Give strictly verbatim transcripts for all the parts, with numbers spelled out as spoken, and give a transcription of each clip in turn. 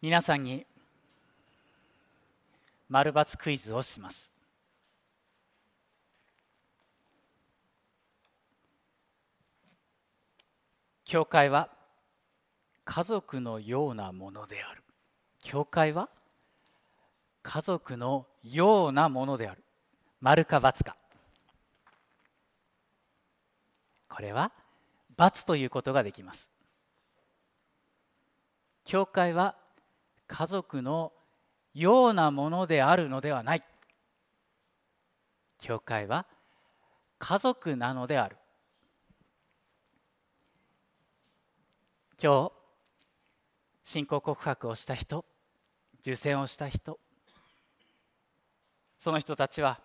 皆さんに丸×クイズをします。教会は家族のようなものである。教会は家族のようなものである。丸か×か。これは×ということができます。教会は家族のようなものであるのではない。教会は家族なのである。今日信仰告白をした人、受洗をした人、その人たちは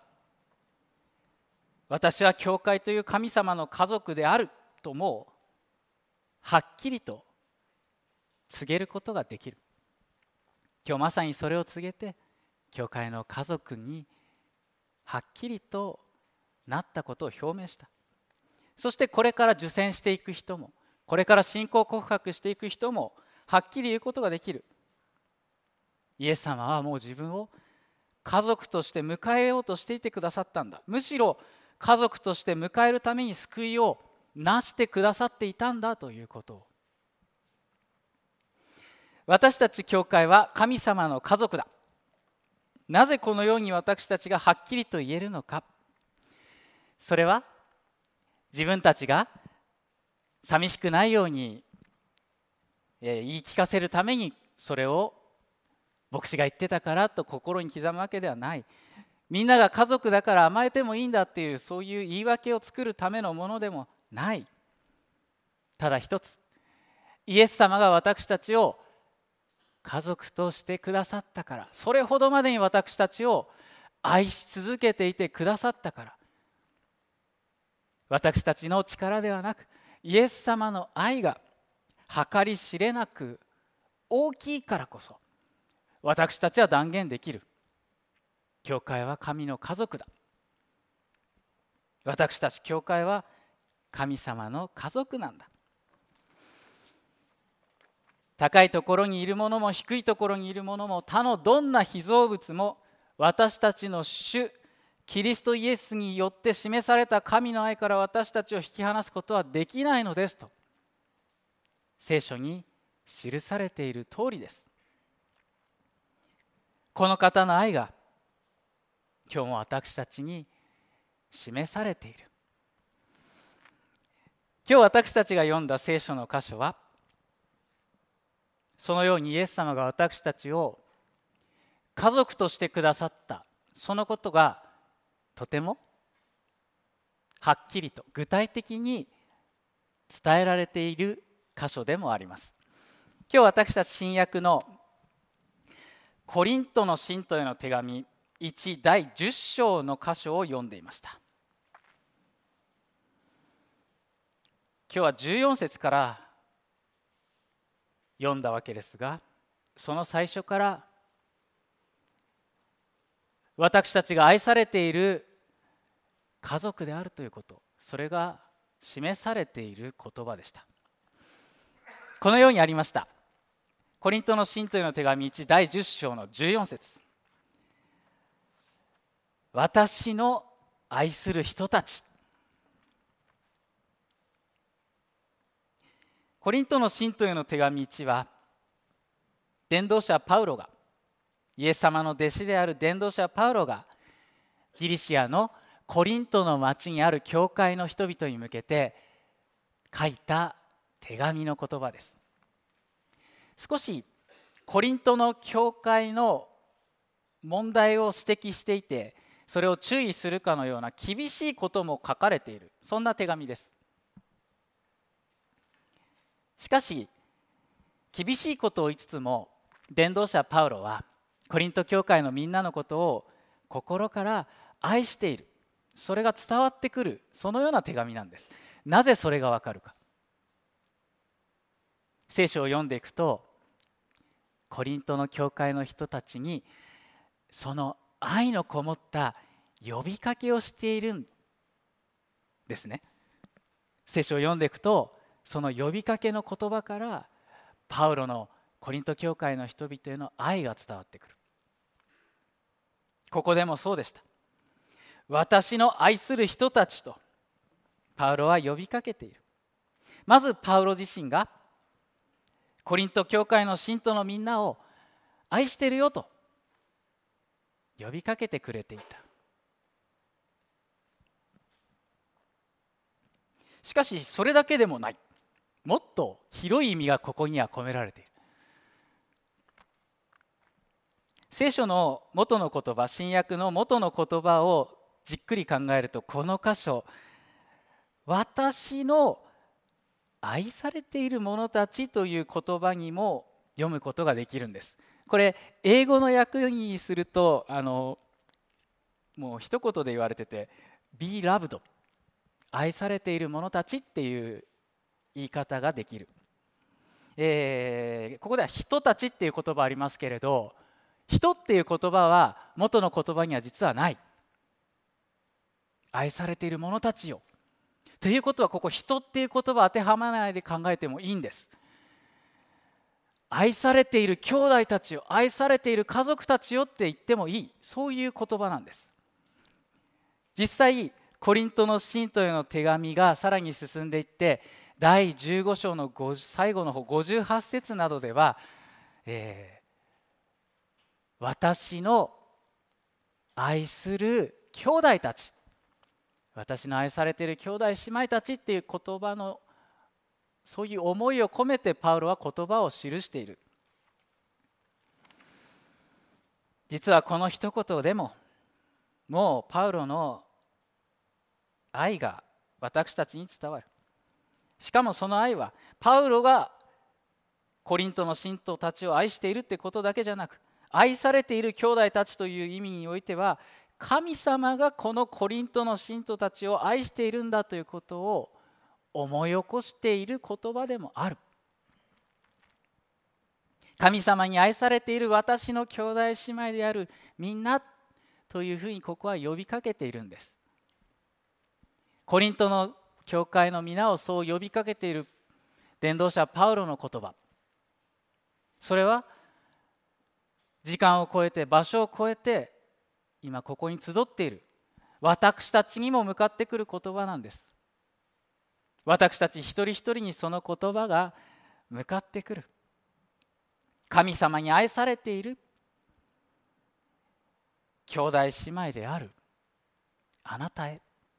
私は教会という神様の家族であるともうはっきりと告げることができる。今日まさにそれを告げて教会の家族にはっきりとなったことを表明した。そしてこれから受洗していく人も、これから信仰告白していく人もはっきり言うことができる。イエス様はもう自分を家族として迎えようとしていてくださったんだ。むしろ家族として迎えるために救いをなしてくださっていたんだということを。私たち教会は神様の家族だ。なぜこのように私たちがはっきりと言えるのか。それは自分たちが寂しくないように言い聞かせるためにそれを牧師が言ってたからと心に刻むわけではない。みんなが家族だから甘えてもいいんだっていうそういう言い訳を作るためのものでもない。ただ一つ、イエス様が私たちを家族としてくださったから、それほどまでに私たちを愛し続けていてくださったから、私たちの力ではなくイエス様の愛が計り知れなく大きいからこそ私たちは断言できる。教会は神の家族だ。私たち教会は神様の家族なんだ。高いところにいる者も低いところにいる者も他のどんな被造物も私たちの主キリストイエスによって示された神の愛から私たちを引き離すことはできないのですと聖書に記されている通りです。この方の愛が今日も私たちに示されている。今日私たちが読んだ聖書の箇所はそのようにイエス様が私たちを家族としてくださったそのことがとてもはっきりと具体的に伝えられている箇所でもあります。今日私たち新約のコリントの信徒への手紙いちだいじゅっ章の箇所を読んでいました。今日はじゅうよん節から読んだわけですが、その最初から私たちが愛されている家族であるということ、それが示されている言葉でした。このようにありました。コリントの信徒への手紙いちだいじゅっ章のじゅうよん節。私の愛する人たち。コリントの信徒への手紙いちは伝道者パウロがイエス様の弟子である伝道者パウロがギリシアのコリントの町にある教会の人々に向けて書いた手紙の言葉です。少しコリントの教会の問題を指摘していて、それを注意するかのような厳しいことも書かれている、そんな手紙です。しかし厳しいことを言いつつも伝道者パウロはコリント教会のみんなのことを心から愛している、それが伝わってくる、そのような手紙なんです。なぜそれがわかるか。聖書を読んでいくとコリントの教会の人たちにその愛のこもった呼びかけをしているんですね。聖書を読んでいくとその呼びかけの言葉からパウロのコリント教会の人々への愛が伝わってくる。ここでもそうでした。私の愛する人たちとパウロは呼びかけている。まずパウロ自身がコリント教会の信徒のみんなを愛してるよと呼びかけてくれていた。しかしそれだけでもない。もっと広い意味がここには込められている。聖書の元の言葉、新約の元の言葉をじっくり考えると、この箇所、私の愛されている者たちという言葉にも読むことができるんです。これ英語の訳にすると、あのもう一言で言われてて Be loved、 愛されている者たちっていう言い方ができる。えー、ここでは人たちっていう言葉ありますけれど、人っていう言葉は元の言葉には実はない。愛されている者たちよということは、ここ人っていう言葉当てはまらないで考えてもいいんです。愛されている兄弟たちよ、愛されている家族たちよって言ってもいい、そういう言葉なんです。実際コリントの信徒への手紙がさらに進んでいって、だいじゅうご章の最後の方ごじゅうはち節などでは、えー私の愛する兄弟たち、私の愛されている兄弟姉妹たちっていう言葉の、そういう思いを込めてパウロは言葉を記している。実はこの一言でももうパウロの愛が私たちに伝わる。しかもその愛はパウロがコリントの信徒たちを愛しているってことだけじゃなく、愛されている兄弟たちという意味においては、神様がこのコリントの信徒たちを愛しているんだということを思い起こしている言葉でもある。神様に愛されている私の兄弟姉妹であるみんなというふうにここは呼びかけているんです。コリントの教会の皆をそう呼びかけている伝道者パウロの言葉、それは時間を超えて場所を超えて今ここに集っている私たちにも向かってくる言葉なんです。私たち一人一人にその言葉が向かってくる。神様に愛されている兄弟姉妹であるあなたへ、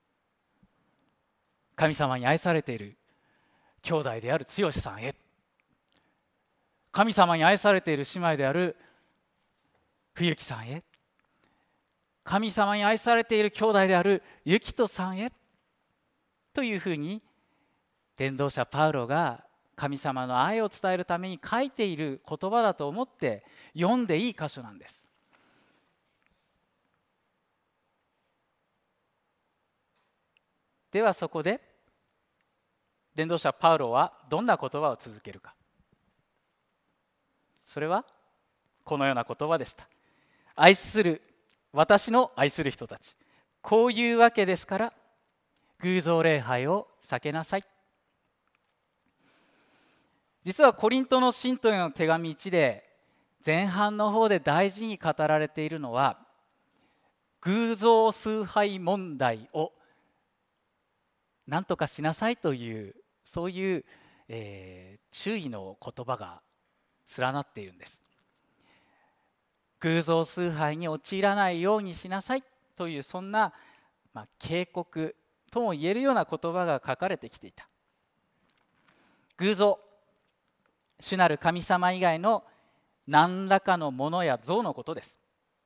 神様に愛されている兄弟である剛さんへ、神様に愛されている姉妹である冬木さんへ、神様に愛されている兄弟である幸人さんへというふうに伝道者パウロが神様の愛を伝えるために書いている言葉だと思って読んでいい箇所なんです。ではそこで伝道者パウロはどんな言葉を続けるか。それはこのような言葉でした。愛する私の愛する人たち、こういうわけですから偶像礼拝を避けなさい。実はコリントの信徒への手紙いちで前半の方で大事に語られているのは、偶像崇拝問題を何とかしなさいというそういう、えー、注意の言葉が連なっているんです。偶像崇拝に陥らないようにしなさいという、そんな、まあ、警告とも言えるような言葉が書かれてきていた。偶像、主なる神様以外の何らかのものや像のことです。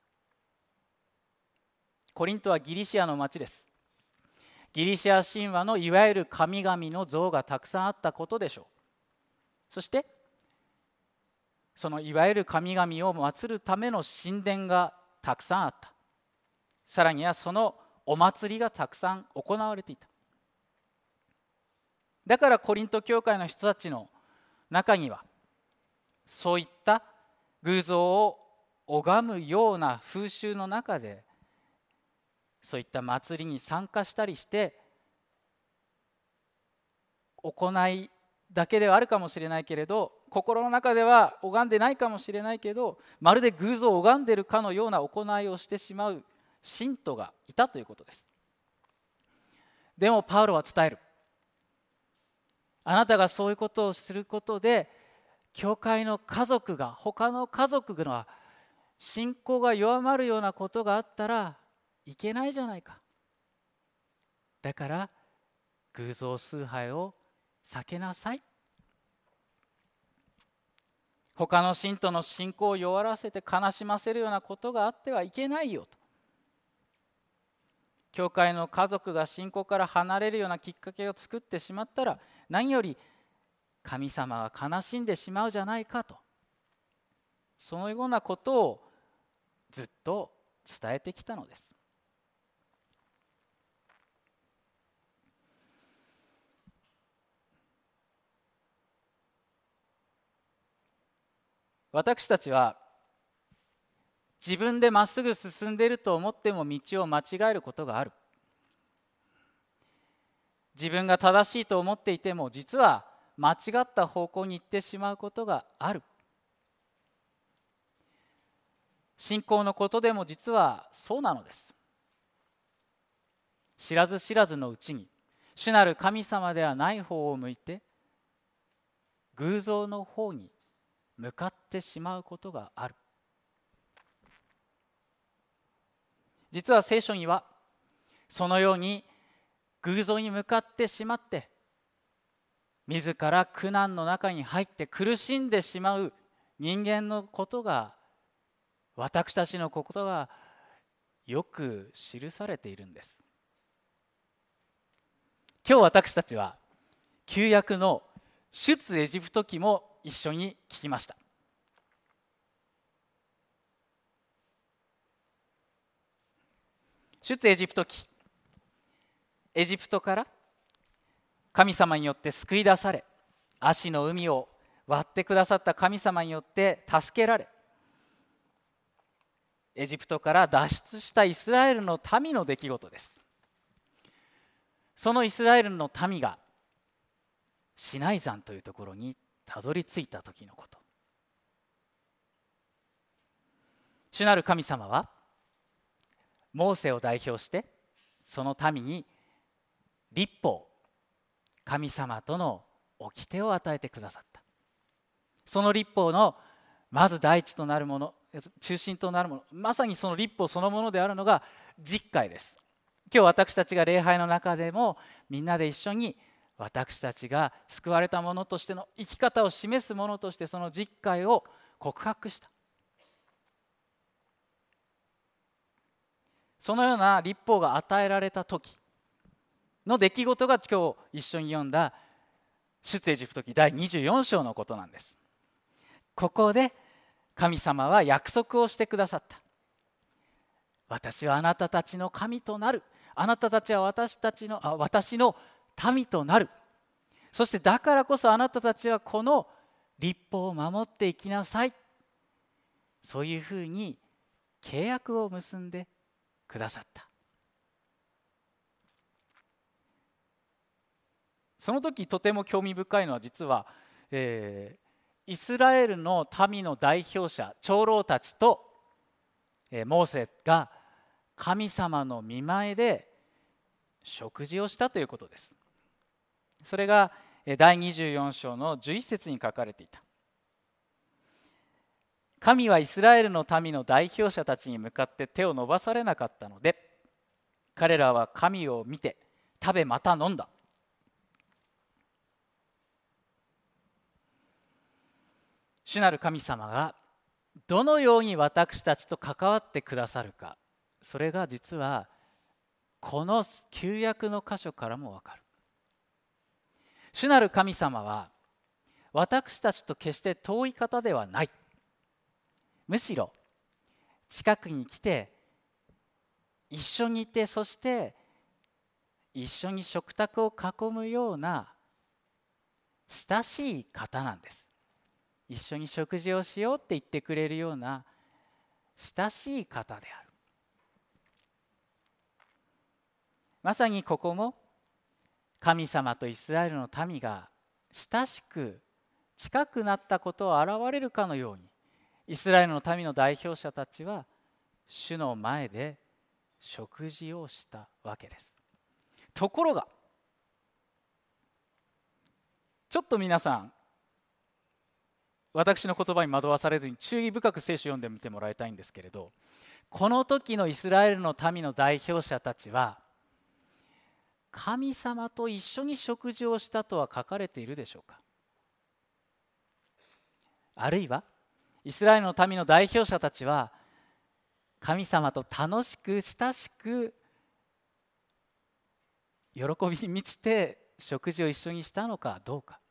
コリントはギリシアの町です。ギリシア神話のいわゆる神々の像がたくさんあったことでしょう。そしてそのいわゆる神々を祀るための神殿がたくさんあった。さらにはそのお祭りがたくさん行われていた。だからコリント教会の人たちの中にはそういった偶像を拝むような風習の中でそういった祭りに参加したりして行いだけではあるかもしれないけれど、 心の中では拝んでないかもしれないけど、まるで偶像を拝んでいるかのような行いをしてしまう信徒がいたということです。でもパウロは伝える。あなたがそういうことをすることで、教会の家族が、他の家族が信仰が弱まるようなことがあったらいけないじゃないか。だから偶像崇拝を避けなさい。他の信徒の信仰を弱らせて悲しませるようなことがあってはいけないよと。教会の家族が信仰から離れるようなきっかけを作ってしまったら、何より神様は悲しんでしまうじゃないかと、そのようなことをずっと伝えてきたのです。私たちは自分でまっすぐ進んでいると思っても道を間違えることがある。自分が正しいと思っていても実は間違った方向に行ってしまうことがある。信仰のことでも実はそうなのです。知らず知らずのうちに主なる神様ではない方を向いて偶像の方に向かってしまうことがある。実は聖書にはそのように偶像に向かってしまって自ら苦難の中に入って苦しんでしまう人間のことが、私たちのことがよく記されているんです。今日私たちは旧約の出エジプト記も一緒に聞きました。出エジプト記、エジプトから神様によって救い出され、葦の海を割ってくださった神様によって助けられ、エジプトから脱出したイスラエルの民の出来事です。そのイスラエルの民がシナイ山というところにたどり着いた時のこと。主なる神様はモーセを代表してその民に律法、神様との掟を与えてくださった。その律法のまず第一となるもの、中心となるもの、まさにその律法そのものであるのが十戒です。今日私たちが礼拝の中でもみんなで一緒に私たちが救われたものとしての生き方を示すものとしてその十戒を告白した。そのような律法が与えられた時の出来事が今日一緒に読んだ出エジプト記だいにじゅうよん章のことなんです。ここで神様は約束をしてくださった。私はあなたたちの神となる。あなたたちは私たちのあ私の民となる。そしてだからこそあなたたちはこの律法を守っていきなさい。そういうふうに契約を結んでくださった。その時とても興味深いのは実は、えー、イスラエルの民の代表者長老たちと、えー、モーセが神様の御前で食事をしたということです。それがだいにじゅうよん章のじゅういち節に書かれていた。神はイスラエルの民の代表者たちに向かって手を伸ばされなかったので、彼らは神を見て食べまた飲んだ。主なる神様がどのように私たちと関わってくださるか、それが実はこの旧約の箇所からもわかる。主なる神様は私たちと決して遠い方ではない。むしろ近くに来て一緒にいて、そして一緒に食卓を囲むような親しい方なんです。一緒に食事をしようって言ってくれるような親しい方である。まさにここも神様とイスラエルの民が親しく近くなったことを現れるかのように、イスラエルの民の代表者たちは主の前で食事をしたわけです。ところが、ちょっと皆さん、私の言葉に惑わされずに注意深く聖書を読んでみてもらいたいんですけれど、この時のイスラエルの民の代表者たちは神様と一緒に食事をしたとは書かれているでしょうか。あるいはイスラエルの民の代表者たちは神様と楽しく親しく喜びに満ちて食事を一緒にしたのかどうか。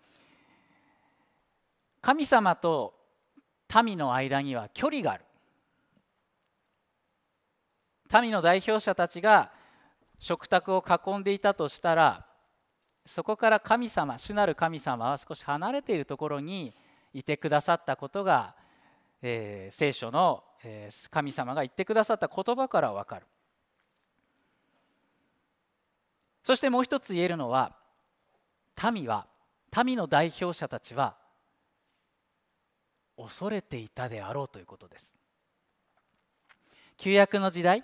神様と民の間には距離がある。民の代表者たちが食卓を囲んでいたとしたら、そこから神様、主なる神様は少し離れているところにいてくださったことが、えー、聖書の、えー、神様が言ってくださった言葉から分かる。そしてもう一つ言えるのは、民は民の代表者たちは恐れていたであろうということです。旧約の時代、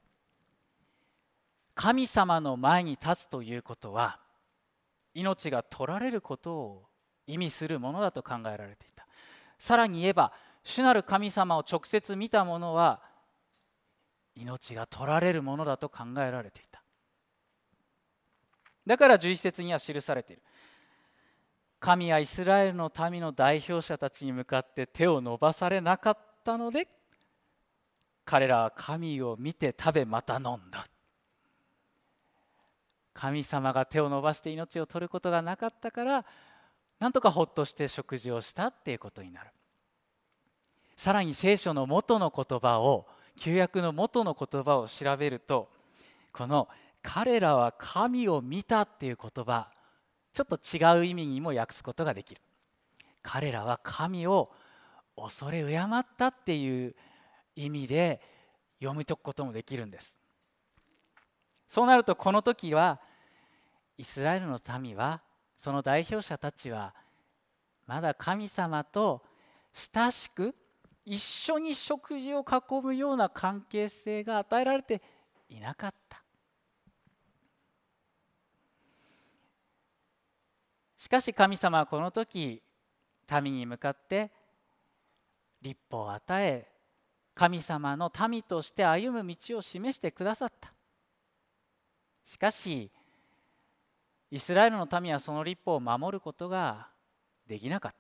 神様の前に立つということは命が取られることを意味するものだと考えられていた。さらに言えば、主なる神様を直接見た者は命が取られるものだと考えられていた。だからじゅういち節には記されている。神はイスラエルの民の代表者たちに向かって手を伸ばされなかったので、彼らは神を見て食べまた飲んだ。神様が手を伸ばして命を取ることがなかったから、なんとかほっとして食事をしたっていうことになる。さらに聖書の元の言葉を、旧約の元の言葉を調べると、この彼らは神を見たっていう言葉、ちょっと違う意味にも訳すことができる。彼らは神を恐れ敬ったっていう意味で読み解くこともできるんです。そうなると、この時はイスラエルの民は、その代表者たちはまだ神様と親しく一緒に食事を囲むような関係性が与えられていなかった。しかし神様はこの時、民に向かって律法を与え、神様の民として歩む道を示してくださった。しかしイスラエルの民はその律法を守ることができなかった。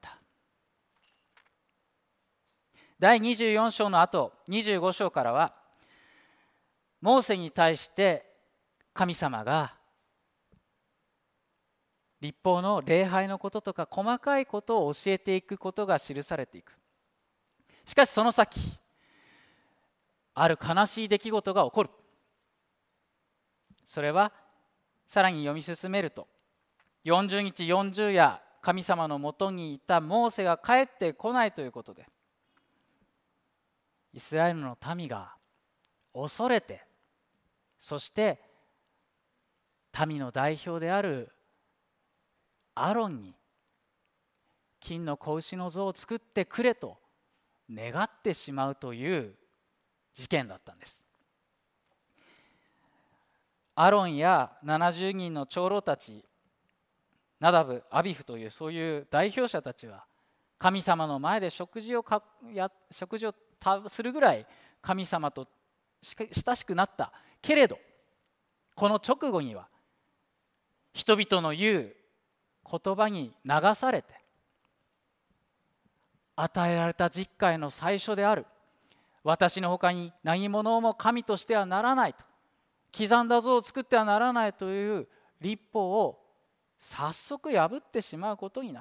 だいにじゅうよん章の後、にじゅうご章からは、モーセに対して神様が律法の礼拝のこととか細かいことを教えていくことが記されていく。しかしその先、ある悲しい出来事が起こる。それはさらに読み進めると、よんじゅうにちよんじゅう夜、神様のもとにいたモーセが帰ってこないということで、イスラエルの民が恐れて、そして民の代表であるアロンに金の子牛の像を作ってくれと願ってしまうという事件だったんです。アロンやななじゅうにんの長老たち、ナダブ、アビフというそういう代表者たちは、神様の前で食事をかや食事をするぐらい神様と親しくなったけれど、この直後には人々の言う言葉に流されて、与えられた十戒の最初である私のほかに何者も神としてはならないと、刻んだ像を作ってはならないという律法を早速破ってしまうことになった。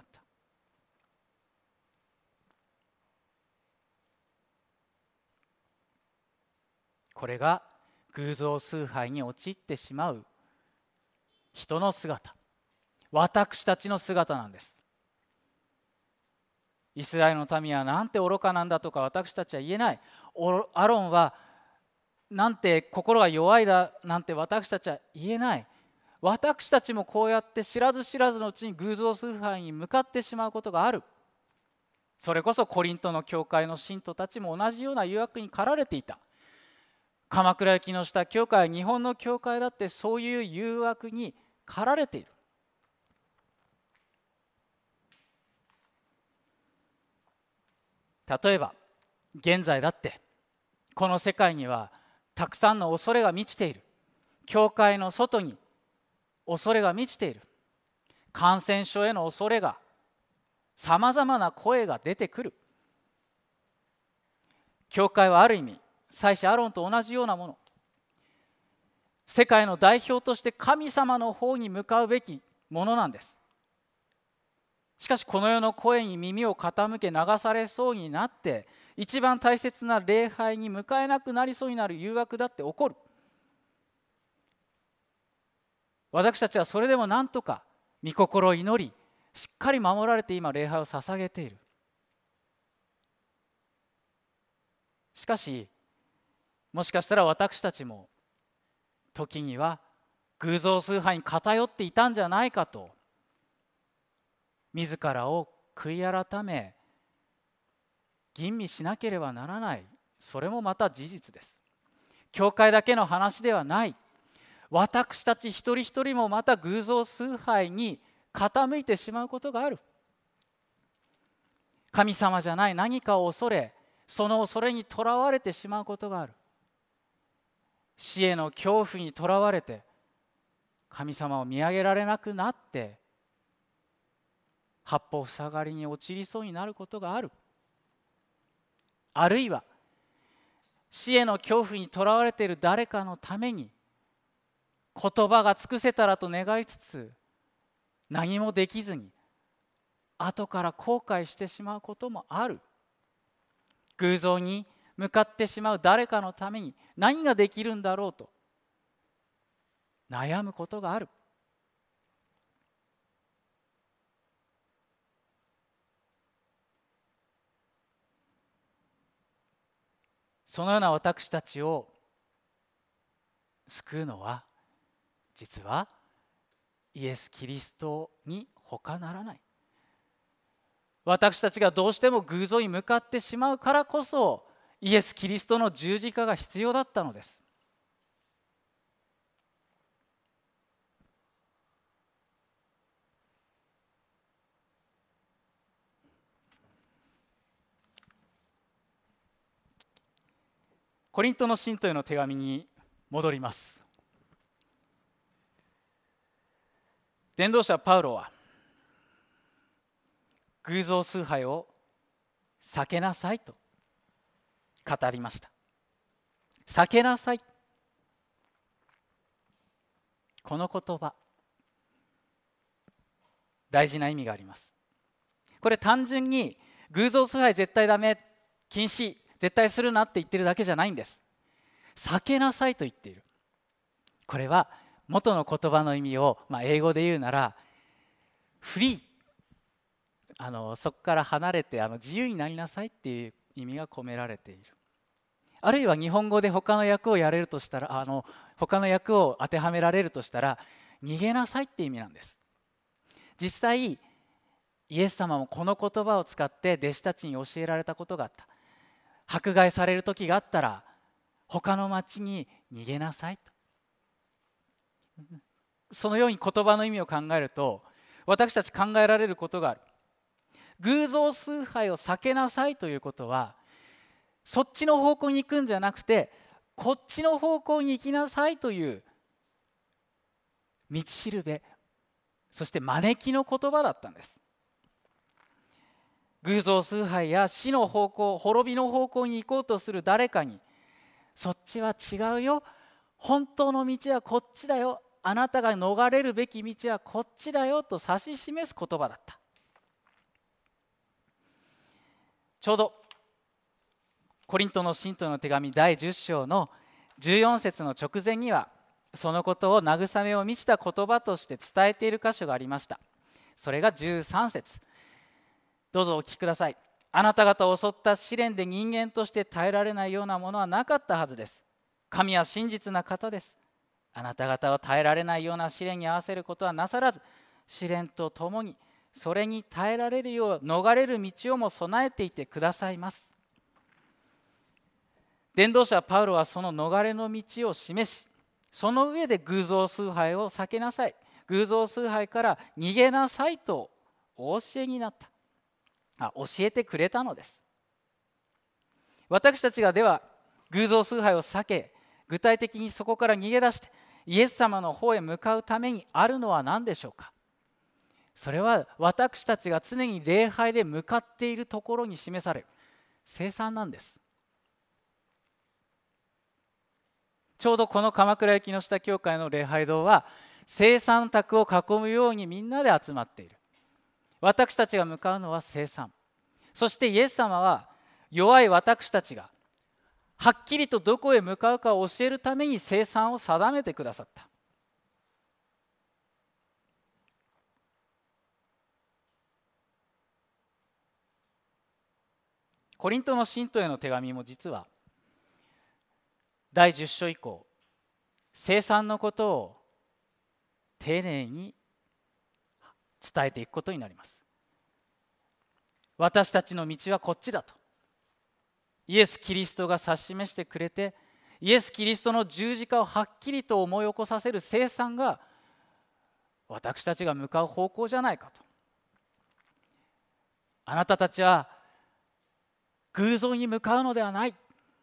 これが偶像崇拝に陥ってしまう人の姿、私たちの姿なんです。イスラエルの民はなんて愚かなんだとか私たちは言えない。アロンはなんて心が弱いだなんて私たちは言えない。 私たちもこうやって知らず知らずのうちに偶像崇拝に向かってしまうことがある。それこそコリントの教会の信徒たちも同じような誘惑に駆られていた。鎌倉行きの下教会、日本の教会だってそういう誘惑に駆られている。例えば現在だってこの世界にはたくさんの恐れが満ちている。教会の外に恐れが満ちている。感染症への恐れが、さまざまな声が出てくる。教会はある意味祭司アロンと同じようなもの。世界の代表として神様の方に向かうべきものなんです。しかしこの世の声に耳を傾け流されそうになって、一番大切な礼拝に迎えなくなりそうになる誘惑だって起こる。私たちはそれでも何とか御心を祈り、しっかり守られて今礼拝を捧げている。しかしもしかしたら私たちも時には偶像崇拝に偏っていたんじゃないかと、自らを悔い改め吟味しなければならない。それもまた事実です。教会だけの話ではない。私たち一人一人もまた偶像崇拝に傾いてしまうことがある。神様じゃない何かを恐れ、その恐れにとらわれてしまうことがある。死への恐怖にとらわれて神様を見上げられなくなって、八方塞がりに陥りそうになることがある。あるいは死への恐怖にとらわれている誰かのために言葉が尽くせたらと願いつつ、何もできずに後から後悔してしまうこともある。偶像に向かってしまう誰かのために何ができるんだろうと悩むことがある。そのような私たちを救うのは、実はイエス・キリストに他ならない。私たちがどうしても偶像に向かってしまうからこそ、イエス・キリストの十字架が必要だったのです。コリントの信徒への手紙に戻ります。伝道者パウロは偶像崇拝を避けなさいと語りました。避けなさい、この言葉、大事な意味があります。これ単純に偶像崇拝絶対ダメ、禁止、絶対するなって言ってるだけじゃないんです。避けなさいと言っている。これは元の言葉の意味を、まあ、英語で言うならフリー、あのそこから離れてあの自由になりなさいっていう意味が込められている。あるいは日本語で他の訳をやれるとしたら、あの他の訳を当てはめられるとしたら、逃げなさいって意味なんです。実際イエス様もこの言葉を使って弟子たちに教えられたことがあった。迫害される時があったら他の町に逃げなさいと。そのように言葉の意味を考えると、私たち考えられることがある。偶像崇拝を避けなさいということは、そっちの方向に行くんじゃなくて、こっちの方向に行きなさいという道しるべ、そして招きの言葉だったんです。偶像崇拝や死の方向、滅びの方向に行こうとする誰かに、そっちは違うよ、本当の道はこっちだよ、あなたが逃れるべき道はこっちだよと指し示す言葉だった。ちょうどコリントの信徒の手紙だいじゅっ章のじゅうよん節の直前には、そのことを慰めを満ちた言葉として伝えている箇所がありました。それがじゅうさん節。どうぞお聞きください。あなた方を襲った試練で人間として耐えられないようなものはなかったはずです。神は真実な方です。 あなた方を耐えられないような試練に合わせることはなさらず、試練とともにそれに耐えられるよう逃れる道をも備えていてくださいます。伝道者パウロはその逃れの道を示し、その上で偶像崇拝を避けなさい、偶像崇拝から逃げなさいとお教えになった。あ、教えてくれたのです。私たちがでは偶像崇拝を避け、具体的にそこから逃げ出してイエス様の方へ向かうためにあるのは何でしょうか。それは私たちが常に礼拝で向かっているところに示される聖餐なんです。ちょうどこの鎌倉駅の下教会の礼拝堂は聖餐卓を囲むようにみんなで集まっている。私たちが向かうのは聖餐。そしてイエス様は弱い私たちがはっきりとどこへ向かうかを教えるために聖餐を定めてくださった。コリントの信徒への手紙も実はだいじゅっ章以降、聖餐のことを丁寧に伝えていくことになります。私たちの道はこっちだと、イエス・キリストが指し示してくれて、イエス・キリストの十字架をはっきりと思い起こさせる聖餐が私たちが向かう方向じゃないかと。あなたたちは偶像に向かうのではない、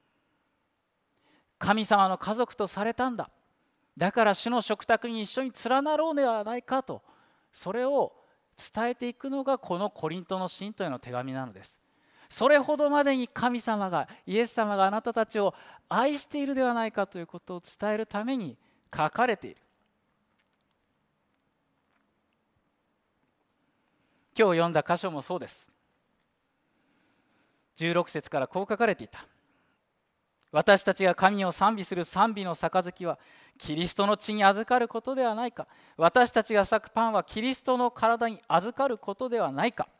神様の家族とされたんだ、だから主の食卓に一緒に連なろうではないかと、それを伝えていくのがこのコリントの信徒への手紙なのです。それほどまでに神様が、イエス様があなたたちを愛しているではないかということを伝えるために書かれている。今日読んだ箇所もそうです。じゅうろく節からこう書かれていた。私たちが神を賛美する賛美の杯はキリストの血に預かることではないか。私たちが裂くパンはキリストの体に預かることではないか。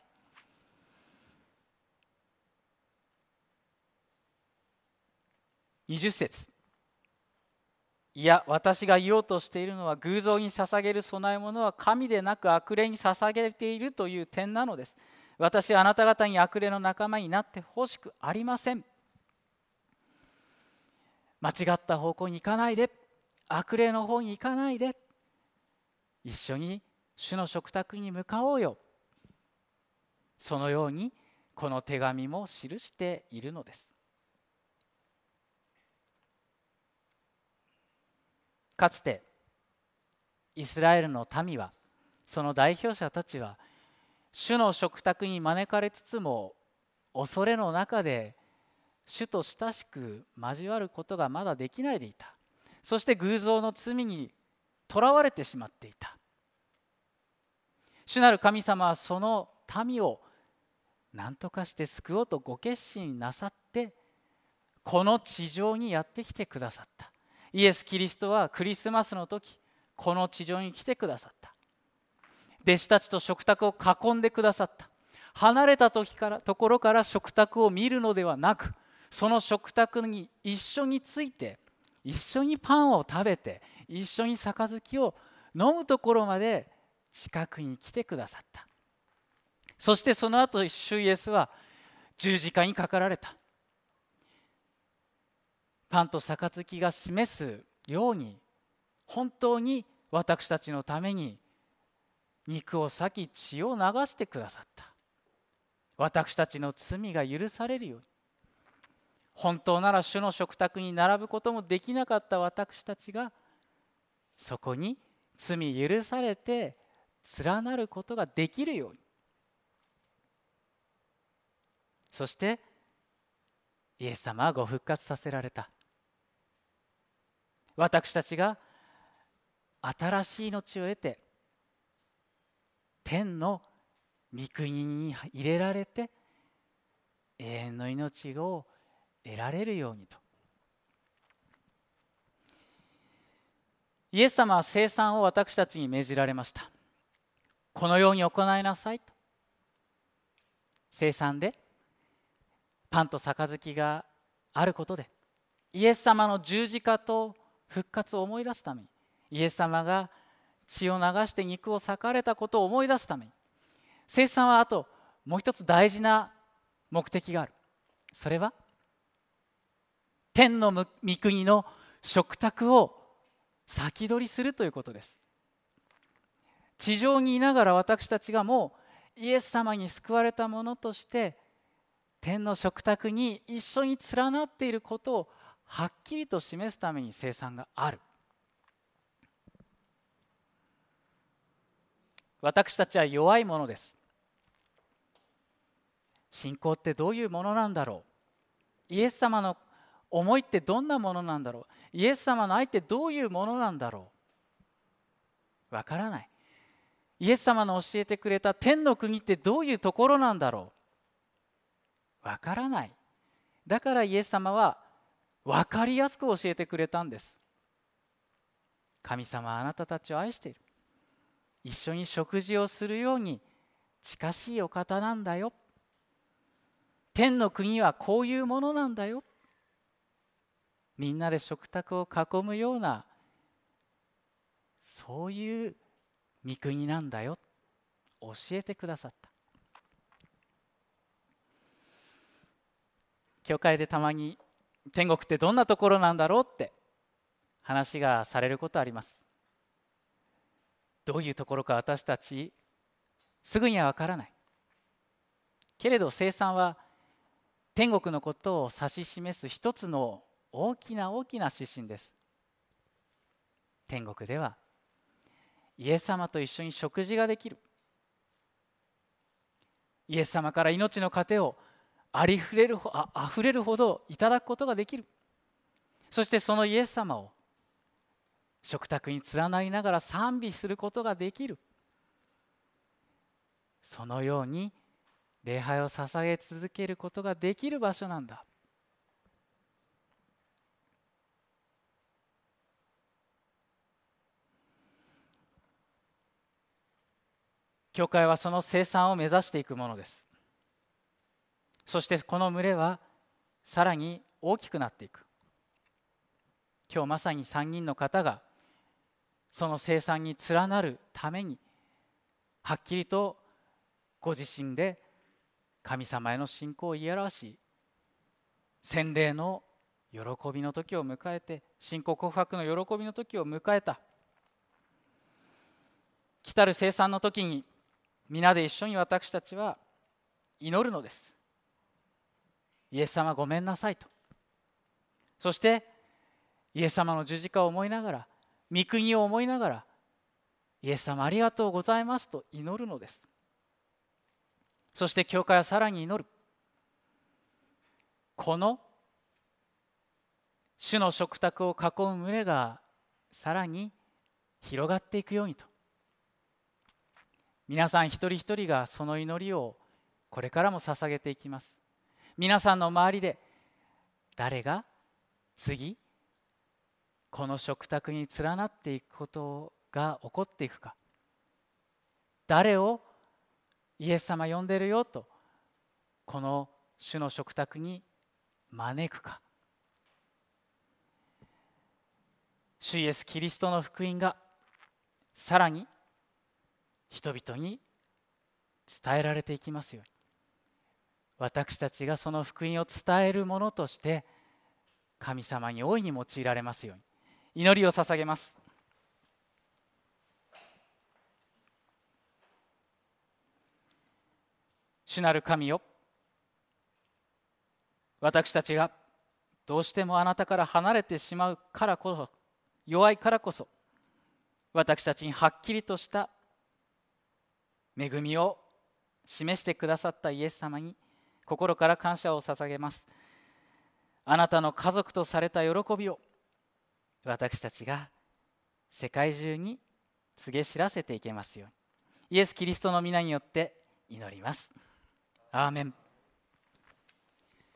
にじゅっ節。いや、私が言おうとしているのは、偶像に捧げる供え物は神でなく悪霊に捧げているという点なのです。私はあなた方に悪霊の仲間になってほしくありません。間違った方向に行かないで、悪霊の方に行かないで、一緒に主の食卓に向かおうよ。そのようにこの手紙も記しているのです。かつてイスラエルの民は、その代表者たちは主の食卓に招かれつつも、恐れの中で主と親しく交わることがまだできないでいた。そして偶像の罪にとらわれてしまっていた。主なる神様はその民を何とかして救おうとご決心なさって、この地上にやってきてくださった。イエス・キリストはクリスマスの時、この地上に来てくださった。弟子たちと食卓を囲んでくださった。離れた時からところから食卓を見るのではなく、その食卓に一緒について、一緒にパンを食べて、一緒に杯を飲むところまで近くに来てくださった。そしてその後、主イエスは十字架にかかられた。パンと杯が示すように、本当に私たちのために肉を裂き血を流してくださった。私たちの罪が許されるように。本当なら主の食卓に並ぶこともできなかった私たちが、そこに罪許されて連なることができるように。そしてイエス様はご復活させられた。私たちが新しい命を得て、天の御国に入れられて、永遠の命を得られるようにと。イエス様は聖餐を私たちに命じられました。このように行いなさいと。聖餐でパンと杯があることで、イエス様の十字架と復活を思い出すために、 イエス様が血を流して肉を裂かれたことを思い出すために、聖餐はあともう一つ大事な目的がある。それは天の御国の食卓を先取りするということです。地上にいながら私たちがもうイエス様に救われたものとして天の食卓に一緒に連なっていることをはっきりと示すために聖餐がある。私たちは弱いものです。信仰ってどういうものなんだろう。イエス様の思いってどんなものなんだろう。イエス様の愛ってどういうものなんだろう。わからない。イエス様の教えてくれた天の国ってどういうところなんだろう。わからない。だからイエス様はわかりやすく教えてくれたんです。神様はあなたたちを愛している。一緒に食事をするように近しいお方なんだよ。天の国はこういうものなんだよ。みんなで食卓を囲むようなそういう御国なんだよ。教えてくださった。教会でたまに天国ってどんなところなんだろうって話がされることあります。どういうところか私たちすぐにはわからないけれど、聖餐は天国のことを指し示す一つの大きな大きな指針です。天国ではイエス様と一緒に食事ができる。イエス様から命の糧をありふれるああふれるほどいただくことができる。そしてそのイエス様を食卓に連なりながら賛美することができる。そのように礼拝を捧げ続けることができる場所なんだ。教会はその聖餐を目指していくものです。そしてこの群れはさらに大きくなっていく。今日まさにさんにんの方がその聖餐に連なるためにはっきりとご自身で神様への信仰を言い表し、洗礼の喜びの時を迎えて、信仰告白の喜びの時を迎えた。来たる聖餐の時に皆で一緒に私たちは祈るのです。イエス様ごめんなさいと。そしてイエス様の十字架を思いながら、御国を思いながら、イエス様ありがとうございますと祈るのです。そして教会はさらに祈る。この主の食卓を囲む群れがさらに広がっていくようにと。皆さん一人一人がその祈りをこれからも捧げていきます。皆さんの周りで誰が次この食卓に連なっていくことが起こっていくか、誰をイエス様呼んでるよとこの主の食卓に招くか、主イエスキリストの福音がさらに人々に伝えられていきますように、私たちがその福音を伝えるものとして神様に大いに用いられますように祈りを捧げます。主なる神よ、私たちがどうしてもあなたから離れてしまうからこそ、弱いからこそ、私たちにはっきりとした恵みを示してくださったイエス様に心から感謝を捧げます。あなたの家族とされた喜びを私たちが世界中に告げ知らせていけますように、イエス・キリストの皆によって祈ります。アーメン。